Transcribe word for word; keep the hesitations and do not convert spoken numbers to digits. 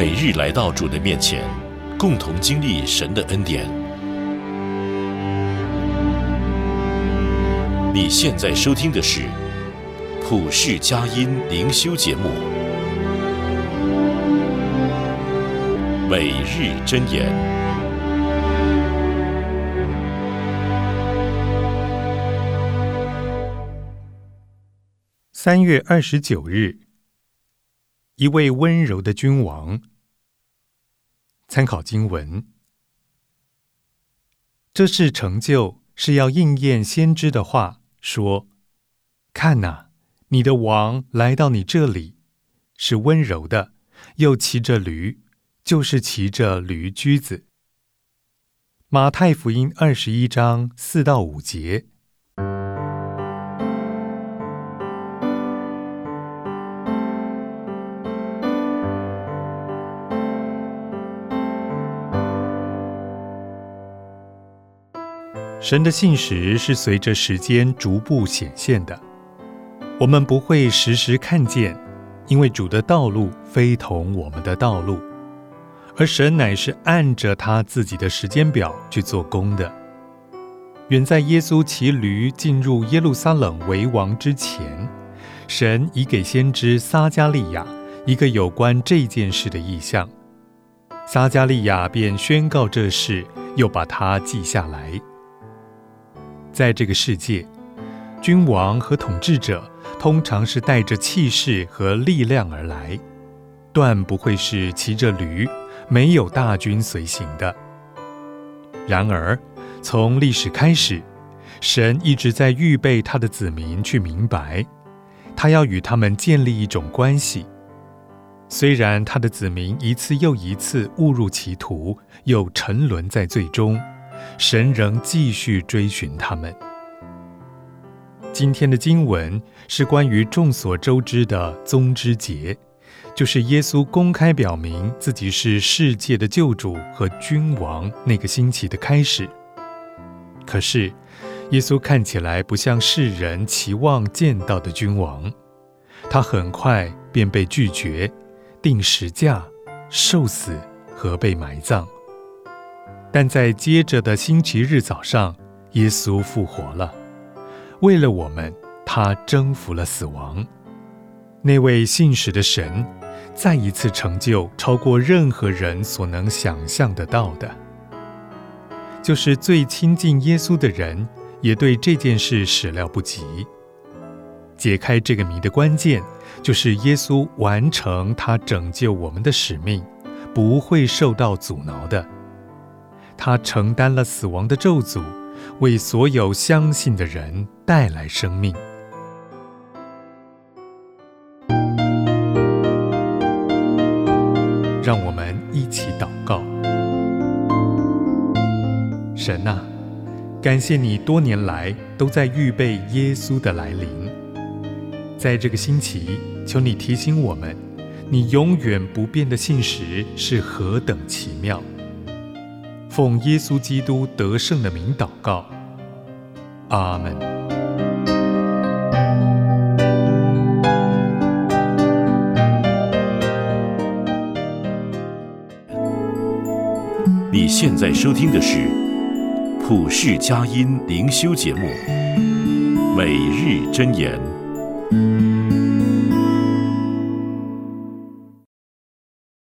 每日来到主的面前，共同经历神的恩典。你现在收听的是普世佳音灵修节目，每日箴言。 三月二十九日，一位温柔的君王。参考经文：这事成就是要应验先知的话，说：看哪，你的王来到你这里，是温柔的，又骑着驴，就是骑着驴驹子。马太福音二十一章四到五节。神的信实是随着时间逐步显现的，我们不会时时看见，因为主的道路非同我们的道路，而神乃是按着他自己的时间表去做工的。远在耶稣骑驴进入耶路撒冷为王之前，神已给先知撒迦利亚一个有关这件事的意象，撒迦利亚便宣告这事，又把它记下来。在这个世界，君王和统治者通常是带着气势和力量而来，断不会是骑着驴，没有大军随行的。然而，从历史开始，神一直在预备他的子民去明白，他要与他们建立一种关系。虽然他的子民一次又一次误入歧途，又沉沦在罪中，神仍继续追寻他们。今天的经文是关于众所周知的宗之节，就是耶稣公开表明自己是世界的救主和君王那个星期的开始。可是，耶稣看起来不像世人期望见到的君王，他很快便被拒绝，钉十架、受死和被埋葬。但在接着的星期日早上，耶稣复活了。为了我们，他征服了死亡。那位信实的神，再一次成就超过任何人所能想象得到的。就是最亲近耶稣的人，也对这件事始料不及。解开这个谜的关键，就是耶稣完成他拯救我们的使命，不会受到阻挠的。他承担了死亡的咒诅，为所有相信的人带来生命。让我们一起祷告。神啊，感谢你多年来都在预备耶稣的来临。在这个星期，求你提醒我们，你永远不变的信实是何等奇妙。奉耶稣基督得胜的名祷告，阿们。 你现在收听的是普世佳音灵修节目，每日箴言。